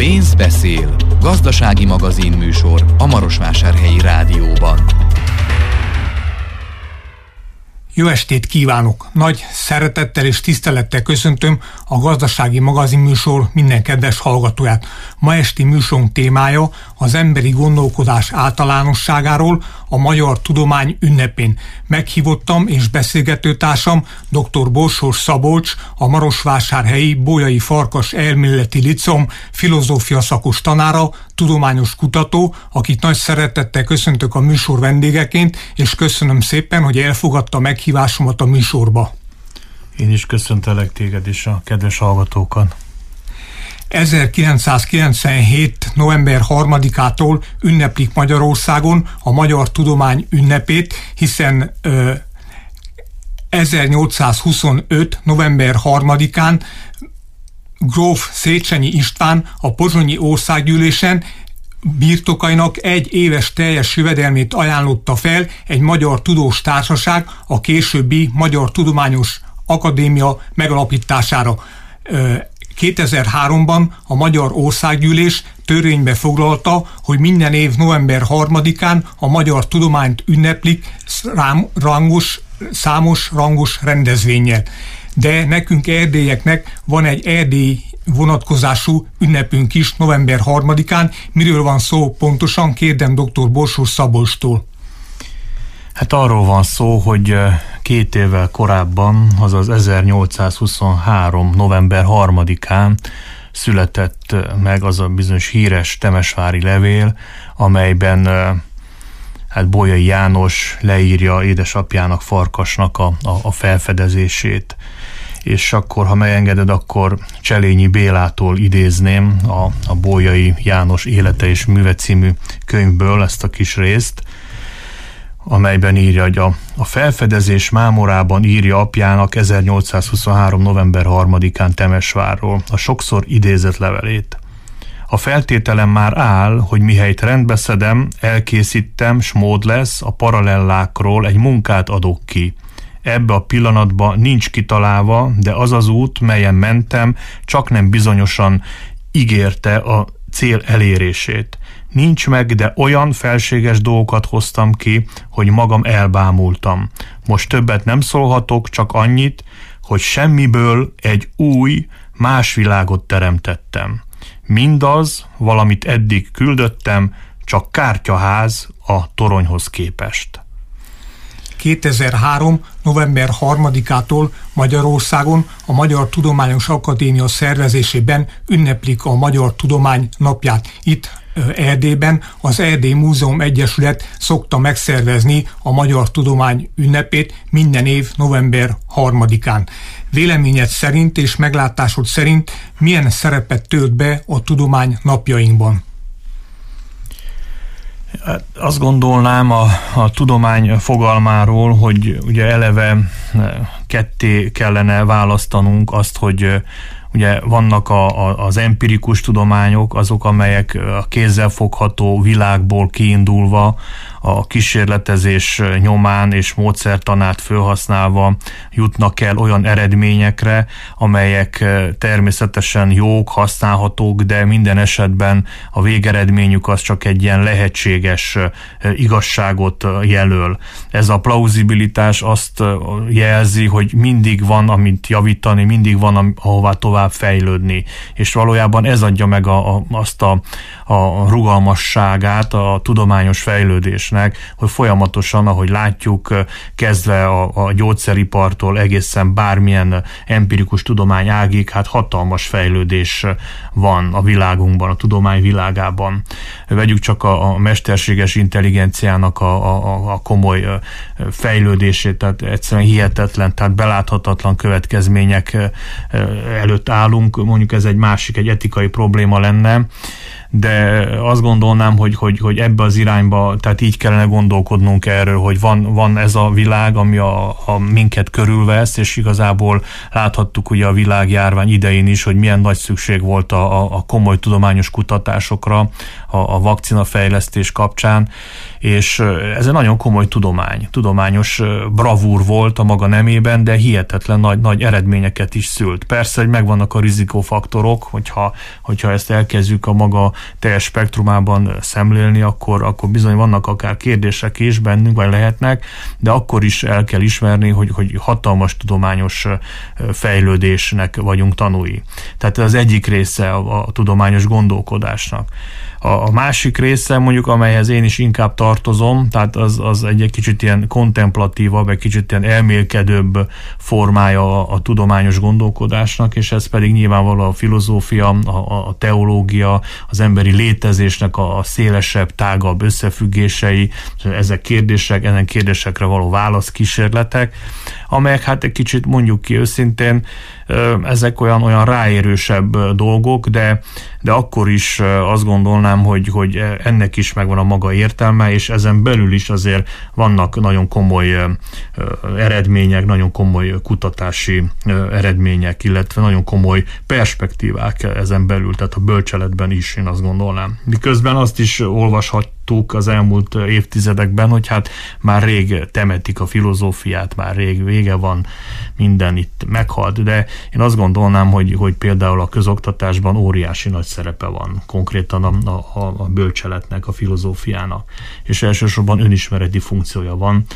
Pénz beszél. Gazdasági magazin műsor a Marosvásárhelyi Rádióban. Jó estét kívánok! Nagy szeretettel és tisztelettel köszöntöm a Gazdasági Magazin műsor minden kedves hallgatóját. Ma esti műsorunk témája az emberi gondolkodás általánosságáról a Magyar Tudomány ünnepén. Meghívottam és beszélgetőtársam dr. Borsós Szabolcs, a Marosvásárhelyi Bolyai Farkas Elméleti Liceum filozófia szakos tanára, tudományos kutató, akit nagy szeretettel köszöntök a műsor vendégeként, és köszönöm szépen, hogy elfogadta meghívásomat a műsorba. Én is köszöntelek téged és a kedves hallgatókat. 1997. november 3-ától ünneplik Magyarországon a Magyar Tudomány ünnepét, hiszen 1825. november 3-án gróf Széchenyi István a pozsonyi országgyűlésen birtokainak 1 éves teljes jövedelmét ajánlotta fel egy magyar tudós társaság a későbbi Magyar Tudományos Akadémia megalapítására. 2003-ban a Magyar Országgyűlés törvénybe foglalta, hogy minden év november 3-án a magyar tudományt ünneplik számos rangos rendezvénnyel. De nekünk erdélyeknek van egy erdélyi vonatkozású ünnepünk is november 3-án. Miről van szó pontosan? Kérdem dr. Borsós Szabolcstól. Hát arról van szó, hogy 2 évvel korábban, azaz 1823. november 3-án született meg az a bizonyos híres temesvári levél, amelyben hát Bolyai János leírja édesapjának, Farkasnak a felfedezését. És akkor, ha megengeded, akkor Cselényi Bélától idézném a Bolyai János Élete és Műve című könyvből ezt a kis részt, amelyben írja, hogy a felfedezés mámorában írja apjának 1823. november 3-án Temesvárról a sokszor idézett levelét. A feltételem már áll, hogy mihelyt rendbeszedem, elkészítem, s mód lesz, a paralellákról egy munkát adok ki. Ebbe a pillanatban nincs kitalálva, de az az út, melyen mentem, csak nem bizonyosan ígérte a cél elérését. Nincs meg, de olyan felséges dolgokat hoztam ki, hogy magam elbámultam. Most többet nem szólhatok, csak annyit, hogy semmiből egy új, más világot teremtettem. Mindaz, valamit eddig küldöttem, csak kártyaház a toronyhoz képest. 2003. november 3-ától Magyarországon a Magyar Tudományos Akadémia szervezésében ünneplik a Magyar Tudomány napját. Itt Erdélyben az Erdély Múzeum Egyesület szokta megszervezni a Magyar Tudomány ünnepét minden év november 3-án. Véleményed szerint és meglátásod szerint milyen szerepet tölt be a tudomány napjainkban? Azt gondolnám a tudomány fogalmáról, hogy ugye eleve ketté kellene választanunk azt, hogy ugye vannak az empirikus tudományok, azok, amelyek a kézzelfogható világból kiindulva, a kísérletezés nyomán és módszertanát felhasználva jutnak el olyan eredményekre, amelyek természetesen jók, használhatók, de minden esetben a végeredményük az csak egy ilyen lehetséges igazságot jelöl. Ez a plauzibilitás azt jelzi, hogy mindig van, amit javítani, mindig van, ahová tovább fejlődni. És valójában ez adja meg azt a rugalmasságát a tudományos fejlődésnek, hogy folyamatosan, ahogy látjuk, kezdve a gyógyszeripartól egészen bármilyen empirikus tudomány ágig, hát hatalmas fejlődés van a világunkban, a tudomány világában. Vegyük csak a mesterséges intelligenciának a komoly fejlődését, tehát egyszerűen hihetetlen, tehát beláthatatlan következmények előtt állunk. Mondjuk ez egy etikai probléma lenne, de azt gondolnám, hogy ebbe az irányba, tehát így kellene gondolkodnunk erről, hogy van ez a világ, ami a minket körülvesz, és igazából láthattuk ugye a világjárvány idején is, hogy milyen nagy szükség volt a komoly tudományos kutatásokra a vakcinafejlesztés kapcsán, és ez egy nagyon komoly tudományos bravúr volt a maga nemében, de hihetetlen nagy eredményeket is szült. Persze, hogy megvannak a rizikófaktorok, hogyha ezt elkezdjük a maga teljes spektrumában szemlélni, akkor bizony vannak akár kérdések is bennünk, vagy lehetnek, de akkor is el kell ismerni, hogy hatalmas tudományos fejlődésnek vagyunk tanúi. Tehát ez az egyik része a tudományos gondolkodásnak. A másik része, mondjuk, amelyhez én is inkább tartozom, tehát az egy kicsit ilyen kontemplatívabb, egy kicsit ilyen elmélkedőbb formája a tudományos gondolkodásnak, és ez pedig nyilvánvalóan a filozófia, a teológia, az emberi létezésnek a szélesebb, tágabb összefüggései, ezek kérdésekre való válaszkísérletek, amelyek hát egy kicsit, mondjuk ki őszintén, ezek olyan ráérősebb dolgok, de akkor is azt gondolnám, hogy ennek is megvan a maga értelme, és ezen belül is azért vannak nagyon komoly eredmények, nagyon komoly kutatási eredmények, illetve nagyon komoly perspektívák ezen belül, tehát a bölcseletben is, én azt gondolnám. Miközben azt is olvashattuk az elmúlt évtizedekben, hogy hát már rég temetik a filozófiát, már rég vége van, minden itt meghalt, de én azt gondolnám, hogy például a közoktatásban óriási nagy szerepe van konkrétan a bölcseletnek, a filozófiának, és elsősorban önismereti funkciója van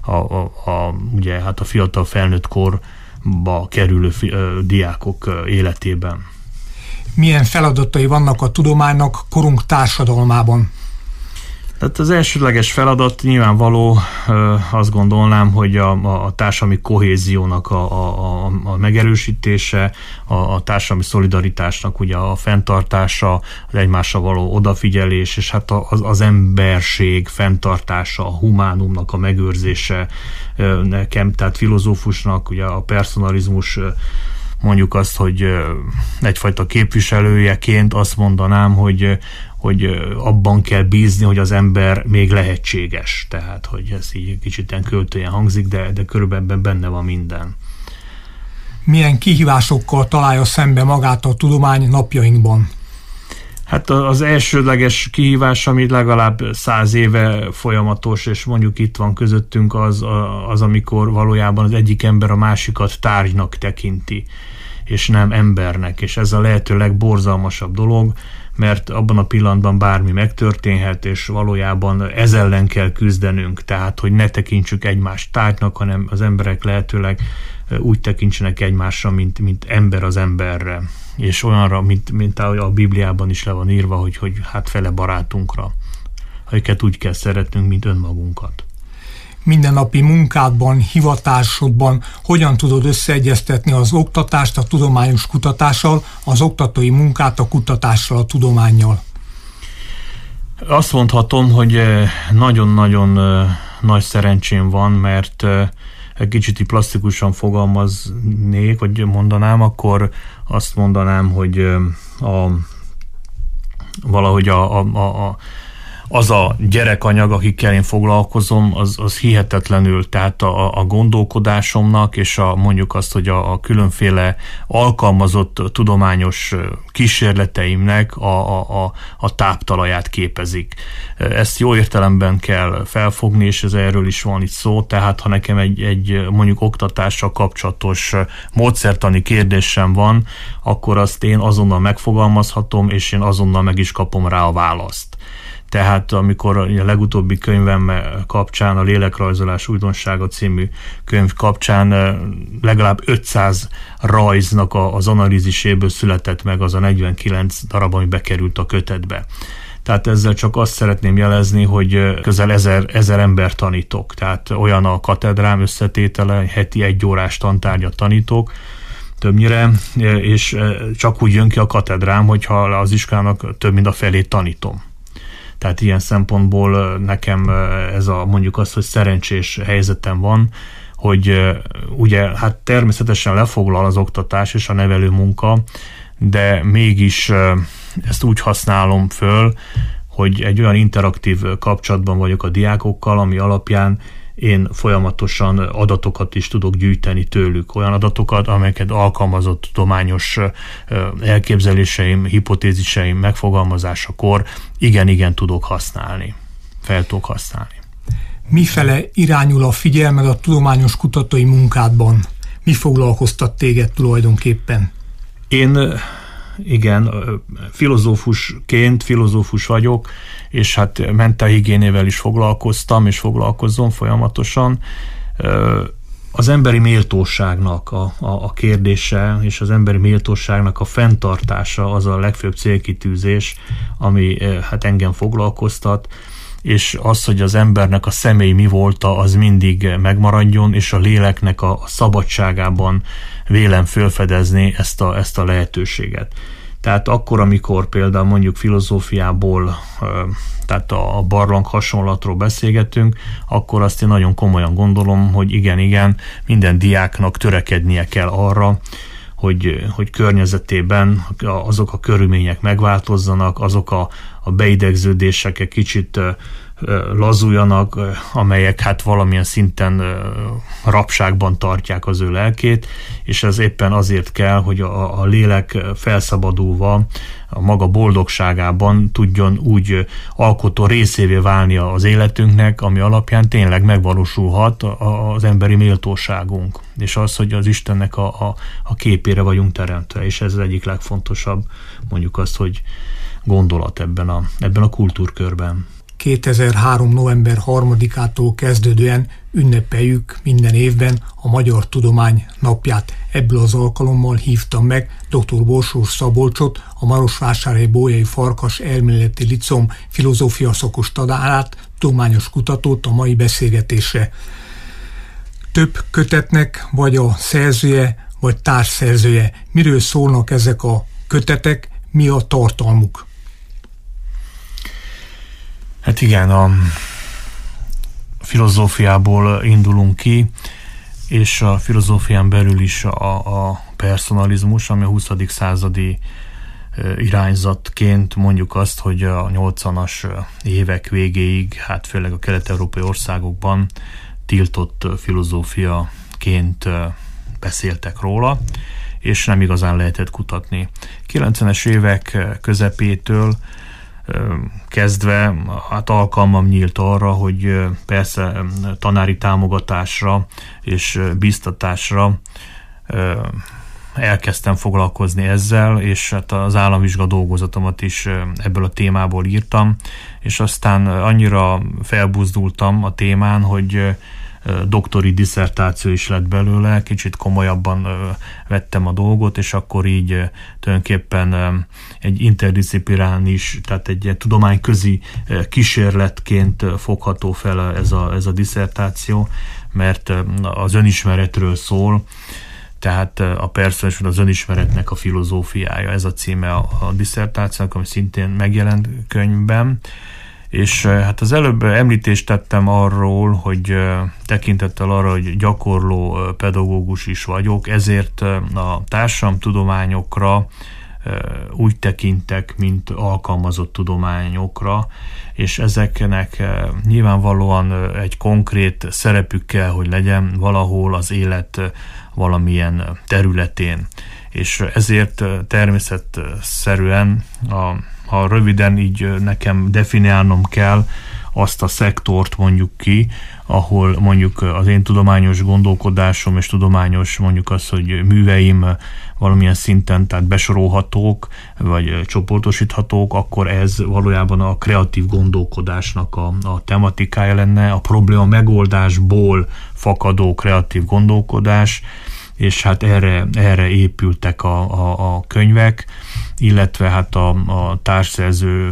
ugye hát a fiatal felnőtt korba kerülő diákok életében. Milyen feladatai vannak a tudománynak korunk társadalmában? Tehát az elsődleges feladat nyilvánvaló, azt gondolnám, hogy a társadalmi kohéziónak a megerősítése, a társadalmi szolidaritásnak ugye a fenntartása, az egymásra való odafigyelés, és hát az emberség fenntartása, a humánumnak a megőrzése nekem, tehát filozófusnak ugye a personalizmus, mondjuk azt, hogy egyfajta képviselőjeként azt mondanám, hogy abban kell bízni, hogy az ember még lehetséges. Tehát, hogy ez így kicsit költően hangzik, de körülbelül benne van minden. Milyen kihívásokkal találja szembe magát a tudomány napjainkban? Hát az elsődleges kihívás, ami legalább 100 éve folyamatos, és mondjuk itt van közöttünk, az amikor valójában az egyik ember a másikat tárgynak tekinti, és nem embernek, és ez a lehető legborzalmasabb dolog, mert abban a pillanatban bármi megtörténhet, és valójában ez ellen kell küzdenünk, tehát hogy ne tekintsük egymást tárgynak, hanem az emberek lehetőleg úgy tekintsenek egymásra, mint ember az emberre, és olyanra, mint ahogy a Bibliában is le van írva, hogy hát fele barátunkra, akiket úgy kell szeretnünk, mint önmagunkat. Mindennapi munkádban, hivatásodban hogyan tudod összeegyeztetni az oktatást a tudományos kutatással, az oktatói munkát a kutatással, a tudománnyal? Azt mondhatom, hogy nagyon-nagyon nagy szerencsém van, mert egy kicsit plastikusan fogalmaznék, vagy mondanám, akkor azt mondanám, hogy valahogy az a gyerekanyag, akikkel én foglalkozom, az hihetetlenül, tehát a gondolkodásomnak, és mondjuk azt, hogy a különféle alkalmazott tudományos kísérleteimnek a táptalaját képezik. Ezt jó értelemben kell felfogni, és ez erről is van itt szó, tehát ha nekem egy mondjuk oktatással kapcsolatos módszertani kérdésem van, akkor azt én azonnal megfogalmazhatom, és én azonnal meg is kapom rá a választ. Tehát amikor a legutóbbi könyvem kapcsán, a Lélekrajzolás újdonsága című könyv kapcsán legalább 500 rajznak az analíziséből született meg az a 49 darab, ami bekerült a kötetbe. Tehát ezzel csak azt szeretném jelezni, hogy közel 1000 ember tanítok. Tehát olyan a katedrám összetétele, heti 1 órás tantárgyat tanítok, többnyire, és csak úgy jön ki a katedrám, hogyha az iskolának több mint a felét tanítom. Tehát ilyen szempontból nekem ez mondjuk azt, hogy szerencsés helyzetem van, hogy ugye hát természetesen lefoglal az oktatás és a nevelő munka, de mégis ezt úgy használom föl, hogy egy olyan interaktív kapcsolatban vagyok a diákokkal, ami alapján én folyamatosan adatokat is tudok gyűjteni tőlük. Olyan adatokat, amelyeket alkalmazott tudományos elképzeléseim, hipotéziseim megfogalmazásakor igen tudok használni. Fel tudok használni. Mifele irányul a figyelmed a tudományos kutatói munkádban? Mi foglalkoztat téged tulajdonképpen? Én filozófus vagyok, és hát mentálhigiénével is foglalkoztam, és foglalkozom folyamatosan. Az emberi méltóságnak a kérdése, és az emberi méltóságnak a fenntartása az a legfőbb célkitűzés, ami hát engem foglalkoztat, és az, hogy az embernek a személy mi volta, az mindig megmaradjon, és a léleknek a szabadságában vélem felfedezni ezt a lehetőséget. Tehát akkor, amikor például mondjuk filozófiából, tehát a barlang hasonlatról beszélgetünk, akkor azt én nagyon komolyan gondolom, hogy igen, minden diáknak törekednie kell arra, hogy környezetében azok a körülmények megváltozzanak, azok a beidegződések egy kicsit lazuljanak, amelyek hát valamilyen szinten rabságban tartják az ő lelkét, és ez éppen azért kell, hogy a lélek felszabadulva a maga boldogságában tudjon úgy alkotó részévé válni az életünknek, ami alapján tényleg megvalósulhat az emberi méltóságunk, és az, hogy az Istennek a képére vagyunk teremtve, és ez az egyik legfontosabb, mondjuk azt, hogy gondolat ebben a kultúrkörben. 2003. november 3-ától kezdődően ünnepeljük minden évben a Magyar Tudomány napját. Ebből az alkalommal hívtam meg dr. Borsós Szabolcsot, a Marosvásárhelyi Bolyai Farkas Elméleti Liceum filozófia szakos tanárát, tudományos kutatót a mai beszélgetésre. Több kötetnek vagy a szerzője, vagy társszerzője. Miről szólnak ezek a kötetek, mi a tartalmuk? Hát igen, a filozófiából indulunk ki, és a filozófián belül is a personalizmus, ami a 20. századi irányzatként mondjuk azt, hogy a 80-as évek végéig, hát főleg a kelet-európai országokban tiltott filozófiaként beszéltek róla, és nem igazán lehetett kutatni. 90-es évek közepétől kezdve hát alkalmam nyílt arra, hogy persze tanári támogatásra és biztatásra elkezdtem foglalkozni ezzel, és hát az államvizsga dolgozatomat is ebből a témából írtam, és aztán annyira felbuzdultam a témán, hogy doktori disszertáció is lett belőle, kicsit komolyabban vettem a dolgot, és akkor így tulajdonképpen egy interdisziplináris, tehát egy tudományközi kísérletként fogható fel ez a disszertáció, mert az önismeretről szól, tehát a personalizmus, az önismeretnek a filozófiája, ez a címe a disszertációnak, ami szintén megjelent könyvben. És hát az előbb említést tettem arról, hogy tekintettel arra, hogy gyakorló pedagógus is vagyok, ezért a társadalomtudományokra úgy tekintek, mint alkalmazott tudományokra, és ezeknek nyilvánvalóan egy konkrét szerepük kell, hogy legyen valahol az élet valamilyen területén. És ezért természetszerűen ha röviden így nekem definiálnom kell azt a szektort mondjuk ki, ahol mondjuk az én tudományos gondolkodásom és tudományos mondjuk az, hogy műveim valamilyen szinten tehát besorolhatók, vagy csoportosíthatók, akkor ez valójában a kreatív gondolkodásnak a tematikája lenne, a probléma megoldásból fakadó kreatív gondolkodás, és hát erre épültek a könyvek, illetve hát a társszerzői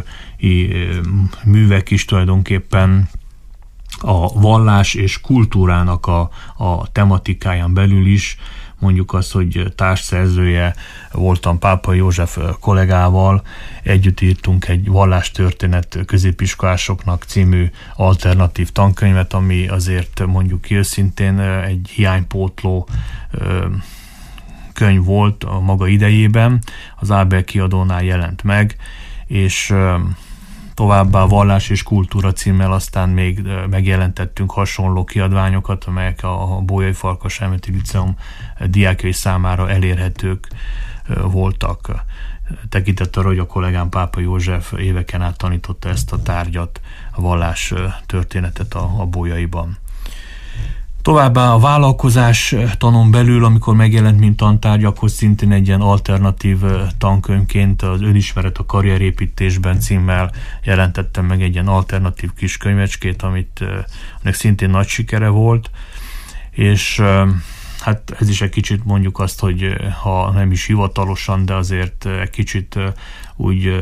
művek is tulajdonképpen a vallás és kultúrának a tematikáján belül is, mondjuk azt, hogy társszerzője voltam Pápai József kollégával, együtt írtunk egy vallástörténet középiskolásoknak című alternatív tankönyvet, ami azért mondjuk ki őszintén egy hiánypótló könyv volt a maga idejében, az Ábel kiadónál jelent meg, és továbbá Vallás és kultúra címmel aztán még megjelentettünk hasonló kiadványokat, amelyek a Bolyai Farkas Elméleti Liceum diákjai számára elérhetők voltak. Tekintettel arra, hogy a kollégám Pápa József éveken át tanította ezt a tárgyat, a vallás történetet a Bolyaiban. Továbbá a vállalkozás tanon belül, amikor megjelent mint tantárgy, akkor szintén egy ilyen alternatív tankönyvként az Önismeret a karrierépítésben címmel jelentettem meg egy ilyen alternatív kis könyvecskét, aminek szintén nagy sikere volt, és hát ez is egy kicsit mondjuk azt, hogy ha nem is hivatalosan, de azért egy kicsit úgy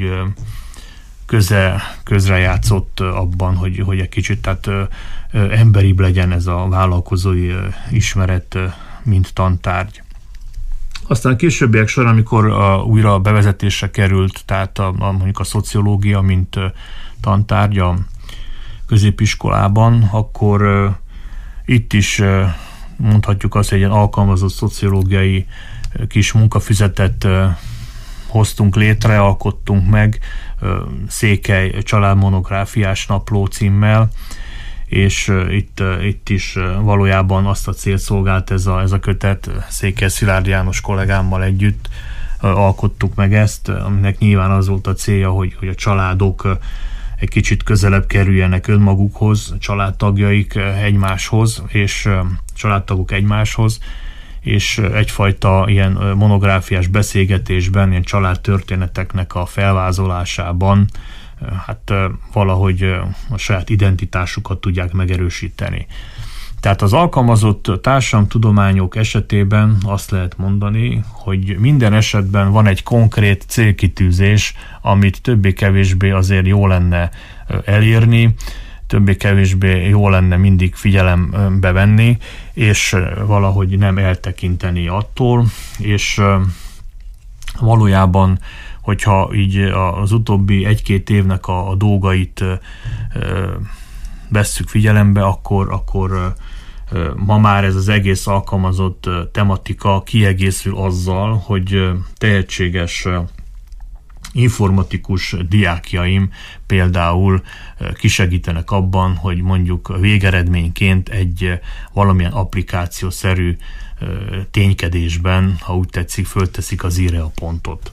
közrejátszott abban, hogy egy kicsit tehát emberibb legyen ez a vállalkozói ismeret, mint tantárgy. Aztán a későbbiek során, amikor újra bevezetésre került, tehát mondjuk a szociológia, mint tantárgy a középiskolában, akkor itt is mondhatjuk azt, hogy egy ilyen alkalmazott szociológiai kis munkafüzetet hoztunk létre, alkottunk meg, Székely családmonográfiás napló címmel, és itt is valójában azt a célt szolgált ez a kötet, Székely Szilárd János kollégámmal együtt alkottuk meg ezt, aminek nyilván az volt a célja, hogy a családok egy kicsit közelebb kerüljenek önmagukhoz, családtagjaik egymáshoz, és családtagok egymáshoz, és egyfajta ilyen monográfiás beszélgetésben, ilyen családtörténeteknek a felvázolásában hát valahogy a saját identitásukat tudják megerősíteni. Tehát az alkalmazott társadalomtudományok esetében azt lehet mondani, hogy minden esetben van egy konkrét célkitűzés, amit többé-kevésbé azért jó lenne elérni, többé-kevésbé jó lenne mindig figyelembe venni, és valahogy nem eltekinteni attól, és valójában, hogyha így az utóbbi 1-2 évnek a dolgait vesszük figyelembe, akkor ma már ez az egész alkalmazott tematika kiegészül azzal, hogy tehetséges informatikus diákjaim például kisegítenek abban, hogy mondjuk végeredményként egy valamilyen applikációszerű ténykedésben, ha úgy tetszik, fölteszik az i-re a pontot.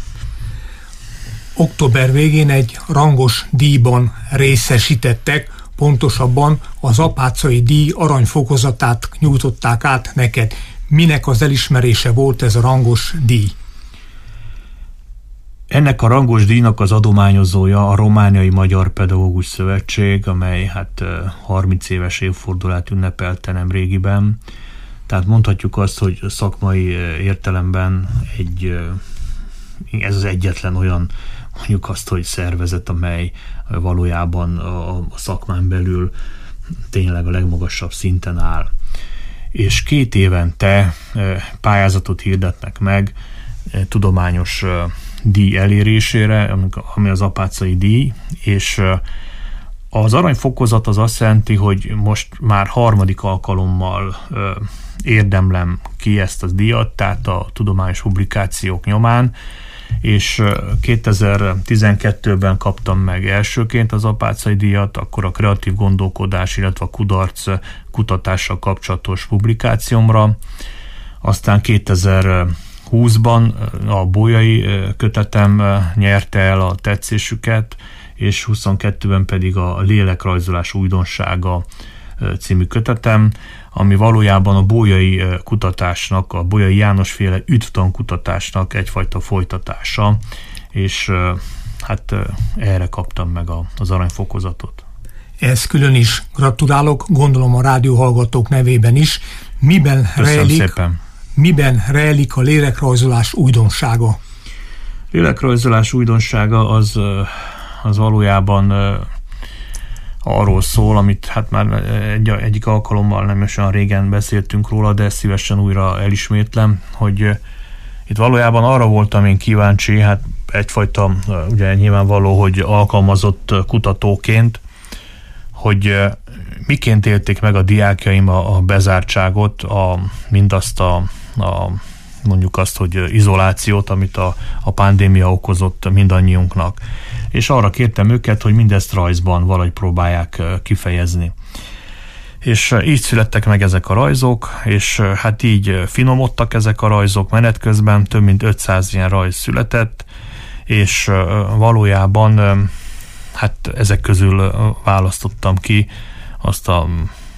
Október végén egy rangos díjban részesítettek, pontosabban az Apáczai díj aranyfokozatát nyújtották át neked. Minek az elismerése volt ez a rangos díj? Ennek a rangos díjnak az adományozója a Romániai Magyar Pedagógus Szövetség, amely hát 30 éves évfordulát ünnepelte nemrégiben. Tehát mondhatjuk azt, hogy szakmai értelemben ez az egyetlen olyan, mondjuk azt, hogy szervezet, amely valójában a szakmán belül tényleg a legmagasabb szinten áll. És 2 évente pályázatot hirdetnek meg tudományos díj elérésére, ami az Apáczai díj, és az aranyfokozat az azt jelenti, hogy most már 3. alkalommal érdemlem ki ezt a díjat, tehát a tudományos publikációk nyomán, és 2012-ben kaptam meg elsőként az Apáczai díjat, akkor a kreatív gondolkodás, illetve a kudarc kutatással kapcsolatos publikációmra. Aztán 2020-ban a Bolyai kötetem nyerte el a tetszésüket, és 22-ben pedig a Lélekrajzolás újdonsága című kötetem, ami valójában a bolyai kutatásnak, a Bolyai Jánosféle üdvtankutatásnak egyfajta folytatása, és hát erre kaptam meg az aranyfokozatot. Ezt külön is gratulálok, gondolom a rádióhallgatók nevében is. Miben rejlik a lélekrajzolás újdonsága? Lélekrajzolás újdonsága az valójában arról szól, amit hát már egyik alkalommal nem is olyan régen beszéltünk róla, de szívesen újra elismétlem, hogy itt valójában arra voltam én kíváncsi, hát egyfajta, ugye nyilvánvaló, hogy alkalmazott kutatóként, hogy miként élték meg a diákjaim a bezártságot, mindazt a mondjuk azt, hogy izolációt, amit a pandémia okozott mindannyiunknak. És arra kértem őket, hogy mindezt rajzban valahogy próbálják kifejezni. És így születtek meg ezek a rajzok, és hát így finomodtak ezek a rajzok menet közben, több mint 500 ilyen rajz született, és valójában hát ezek közül választottam ki azt a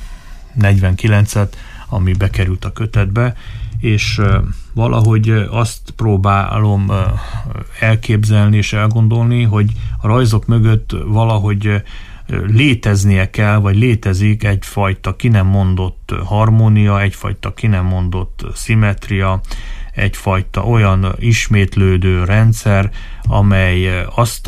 49-et, ami bekerült a kötetbe, és valahogy azt próbálom elképzelni és elgondolni, hogy a rajzok mögött valahogy léteznie kell, vagy létezik egyfajta ki nem mondott harmónia, egyfajta ki nem mondott szimmetria, egyfajta olyan ismétlődő rendszer, amely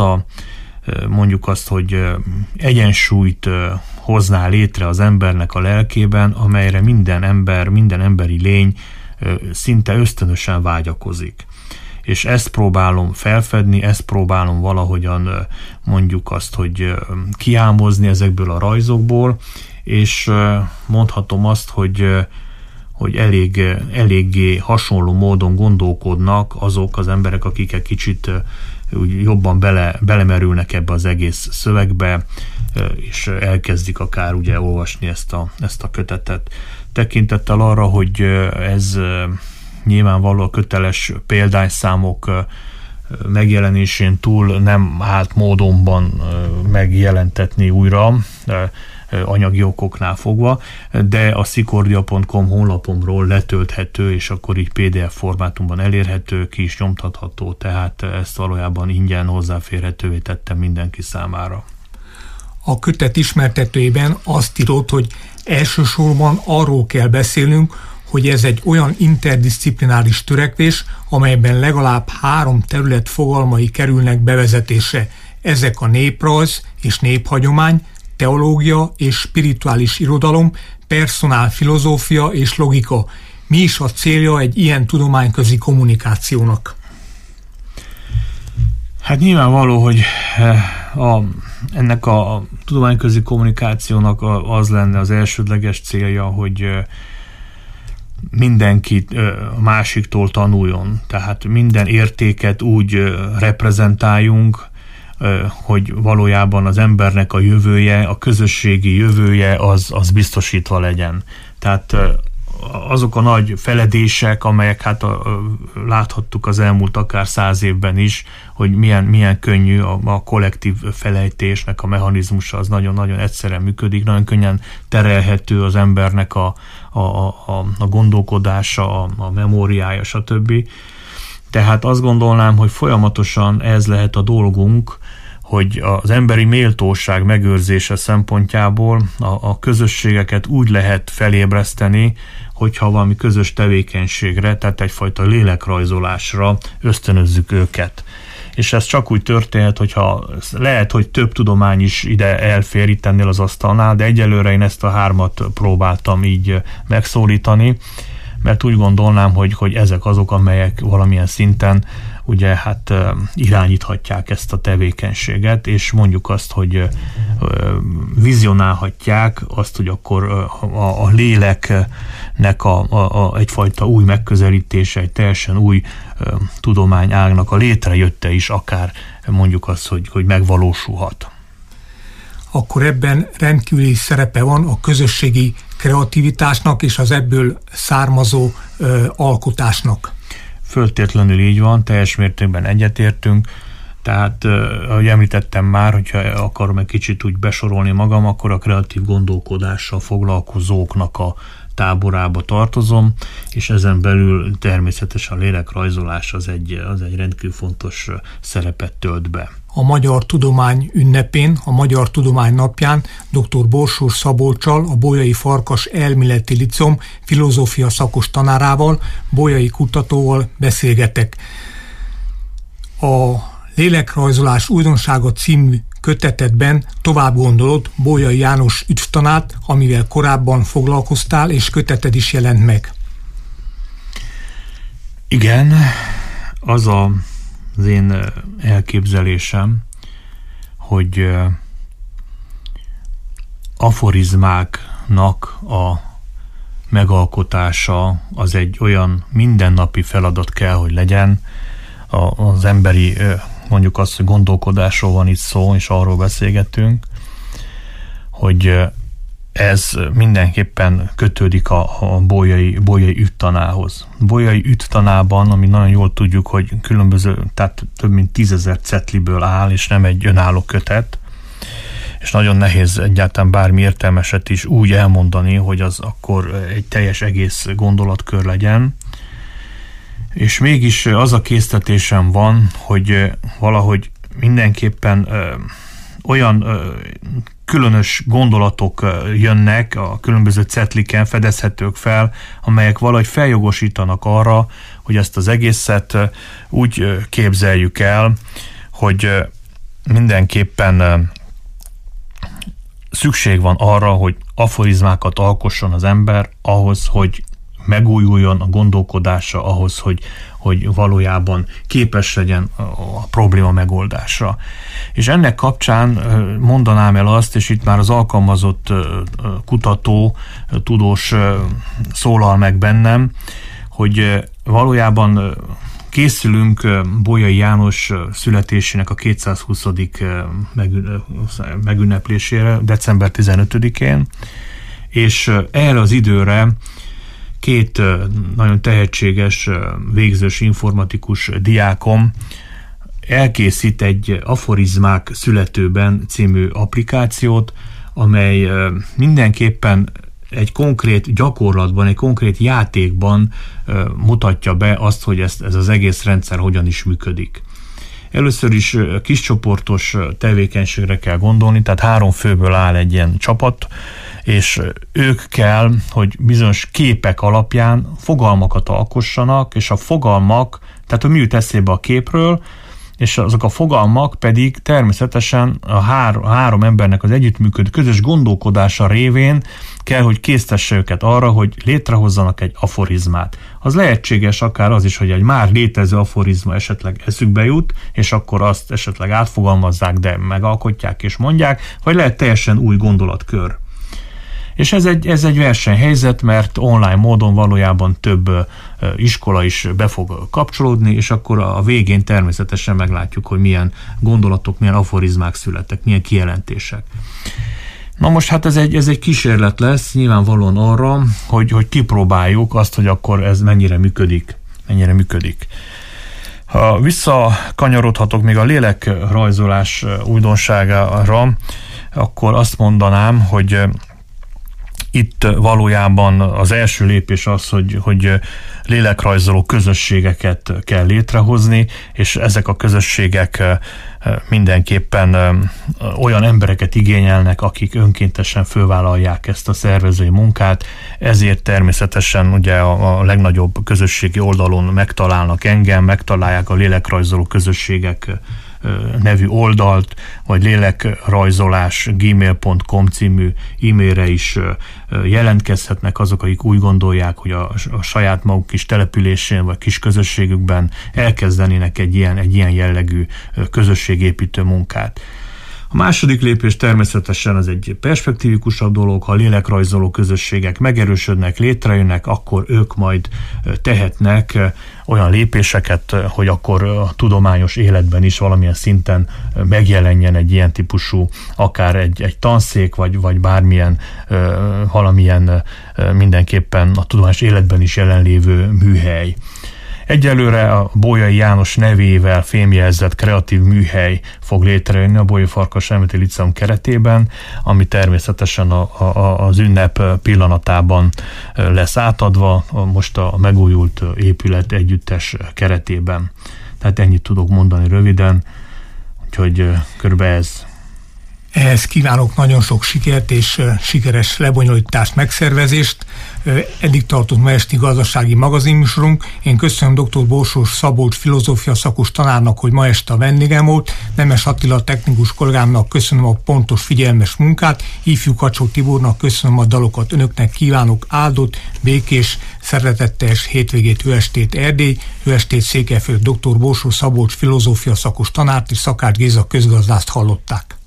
mondjuk azt, hogy egyensúlyt hozná létre az embernek a lelkében, amelyre minden ember, minden emberi lény szinte ösztönösen vágyakozik. És ezt próbálom felfedni, ezt próbálom valahogyan mondjuk azt, hogy kiámozni ezekből a rajzokból, és mondhatom azt, hogy eléggé hasonló módon gondolkodnak azok az emberek, akik egy kicsit úgy jobban belemerülnek ebbe az egész szövegbe, és elkezdik akár ugye olvasni ezt a kötetet. Tekintettel arra, hogy ez nyilvánvaló a köteles példányszámok megjelenésén túl nem állt módonban megjelentetni újra, anyagi okoknál fogva, de a szikordia.com honlapomról letölthető, és akkor így PDF formátumban elérhető, ki is nyomtatható, tehát ezt valójában ingyen hozzáférhetővé tettem mindenki számára. A kötet ismertetőjében azt írott, hogy elsősorban arról kell beszélnünk, hogy ez egy olyan interdisziplináris törekvés, amelyben legalább 3 terület fogalmai kerülnek bevezetésre. Ezek a néprajz és néphagyomány, teológia és spirituális irodalom, personálfilozófia és logika. Mi is a célja egy ilyen tudományközi kommunikációnak? Hát nyilvánvaló, hogy ennek a tudományközi kommunikációnak az lenne az elsődleges célja, hogy mindenki másiktól tanuljon. Tehát minden értéket úgy reprezentáljunk, hogy valójában az embernek a jövője, a közösségi jövője az biztosítva legyen. Tehát azok a nagy feledések, amelyek hát láthattuk az elmúlt akár 100 évben is, hogy milyen könnyű a kollektív felejtésnek a mechanizmusa, az nagyon-nagyon egyszerűen működik, nagyon könnyen terelhető az embernek a gondolkodása, a memóriája, stb. Tehát azt gondolnám, hogy folyamatosan ez lehet a dolgunk, hogy az emberi méltóság megőrzése szempontjából a közösségeket úgy lehet felébreszteni, hogyha valami közös tevékenységre, tehát egyfajta lélekrajzolásra ösztönözzük őket. És ez csak úgy történhet, hogyha lehet, hogy több tudomány is ide elfér itt ennél az asztalnál, de egyelőre én ezt a 3-at próbáltam így megszólítani, mert úgy gondolnám, hogy ezek azok, amelyek valamilyen szinten ugye hát irányíthatják ezt a tevékenységet, és mondjuk azt, hogy vizionálhatják azt, hogy akkor a léleknek egyfajta új megközelítése, egy teljesen új tudományágnak a létrejötte is akár mondjuk azt, hogy megvalósulhat. Akkor ebben rendkívüli szerepe van a közösségi kreativitásnak és az ebből származó alkotásnak. Föltétlenül így van, teljes mértékben egyetértünk, tehát ahogy említettem már, hogyha akarom egy kicsit úgy besorolni magam, akkor a kreatív gondolkodással foglalkozóknak a táborába tartozom, és ezen belül természetesen a lélekrajzolás az egy rendkívül fontos szerepet tölt be. A Magyar Tudomány ünnepén, a Magyar Tudomány napján dr. Borsós Szabolccsal, a Bolyai Farkas Elméleti Liceum filozófia szakos tanárával, bolyai kutatóval beszélgetek. A Lélekrajzolás újdonsága című kötetedben tovább gondolod Bolyai János ügytanát, amivel korábban foglalkoztál, és köteted is jelent meg. Igen, az az én elképzelésem, hogy aforizmáknak a megalkotása az egy olyan mindennapi feladat kell, hogy legyen. Az emberi, mondjuk azt, hogy gondolkodásról van itt szó, és arról beszélgetünk, hogy ez mindenképpen kötődik a Bolyai ügytanához. Bolyai ügytanában, ami nagyon jól tudjuk, hogy különböző, tehát több mint 10 000 cetliből áll, és nem egy önálló kötet, és nagyon nehéz egyáltalán bármi értelmeset is úgy elmondani, hogy az akkor egy teljes egész gondolatkör legyen. És mégis az a késztetésem van, hogy valahogy mindenképpen olyan különös gondolatok jönnek a különböző cetliken, fedezhetők fel, amelyek valahogy feljogosítanak arra, hogy ezt az egészet úgy képzeljük el, hogy mindenképpen szükség van arra, hogy aforizmákat alkosson az ember ahhoz, hogy megújuljon a gondolkodása, ahhoz, hogy valójában képes legyen a probléma megoldásra. És ennek kapcsán mondanám el azt, és itt már az alkalmazott kutató, tudós szólal meg bennem, hogy valójában készülünk Bolyai János születésének a 220. megünneplésére, december 15-én, és erre az időre 2 nagyon tehetséges, végzős informatikus diákom elkészít egy Aforizmák születőben című applikációt, amely mindenképpen egy konkrét gyakorlatban, egy konkrét játékban mutatja be azt, hogy ez az egész rendszer hogyan is működik. Először is kiscsoportos tevékenységre kell gondolni, tehát 3 főből áll egy ilyen csapat, és ők kell, hogy bizonyos képek alapján fogalmakat alkossanak, és a fogalmak, tehát hogy mi jut eszébe a képről, és azok a fogalmak pedig természetesen a 3 embernek az együttműködő közös gondolkodása révén kell, hogy késztesse őket arra, hogy létrehozzanak egy aforizmát. Az lehetséges akár az is, hogy egy már létező aforizma esetleg eszükbe jut, és akkor azt esetleg átfogalmazzák, de megalkotják és mondják, vagy lehet teljesen új gondolatkör. És ez egy versenyhelyzet, mert online módon valójában több iskola is be fog kapcsolódni, és akkor a végén természetesen meglátjuk, hogy milyen gondolatok, milyen aforizmák születtek, milyen kijelentések. Na most hát ez egy kísérlet lesz nyilvánvalóan arra, hogy kipróbáljuk azt, hogy akkor ez mennyire működik. Ha visszakanyarodhatok még a lélekrajzolás újdonságára, akkor azt mondanám, hogy itt valójában az első lépés az, hogy lélekrajzoló közösségeket kell létrehozni, és ezek a közösségek mindenképpen olyan embereket igényelnek, akik önkéntesen fölvállalják ezt a szervezői munkát, ezért természetesen ugye a legnagyobb közösségi oldalon megtalálnak engem, megtalálják a lélekrajzoló közösségek nevű oldalt, vagy lélekrajzolás@gmail.com című e-mailre is jelentkezhetnek azok, akik úgy gondolják, hogy a saját maguk kis településén vagy kis közösségükben elkezdenének egy ilyen jellegű közösségépítő munkát. A második lépés természetesen az egy perspektívikusabb dolog, ha a lélekrajzoló közösségek megerősödnek, létrejönnek, akkor ők majd tehetnek olyan lépéseket, hogy akkor a tudományos életben is valamilyen szinten megjelenjen egy ilyen típusú, akár egy tanszék, vagy bármilyen, valamilyen mindenképpen a tudományos életben is jelenlévő műhely. Egyelőre a Bolyai János nevével fémjelzett kreatív műhely fog létrejönni a Bolyai Farkas Elméleti Liceum keretében, ami természetesen az ünnep pillanatában lesz átadva most a megújult épület együttes keretében. Tehát ennyit tudok mondani röviden, úgyhogy körülbelül ez. Ehhez kívánok nagyon sok sikert és sikeres lebonyolítást, megszervezést. Eddig tartott ma esti gazdasági magazinműsorunk. Én köszönöm dr. Borsós Szabolcs filozófia szakos tanárnak, hogy ma este a vendégem volt. Nemes Attila technikus kollégámnak köszönöm a pontos, figyelmes munkát. Ifjú Kacsó Tibornak köszönöm a dalokat. Önöknek kívánok áldott, békés, szeretetteljes hétvégét, jó estét Erdély, jó estét Székelyföld. Dr. Borsós Szabolcs filozófia szakos tanárt és Szakács Géza közgazdászt hallották.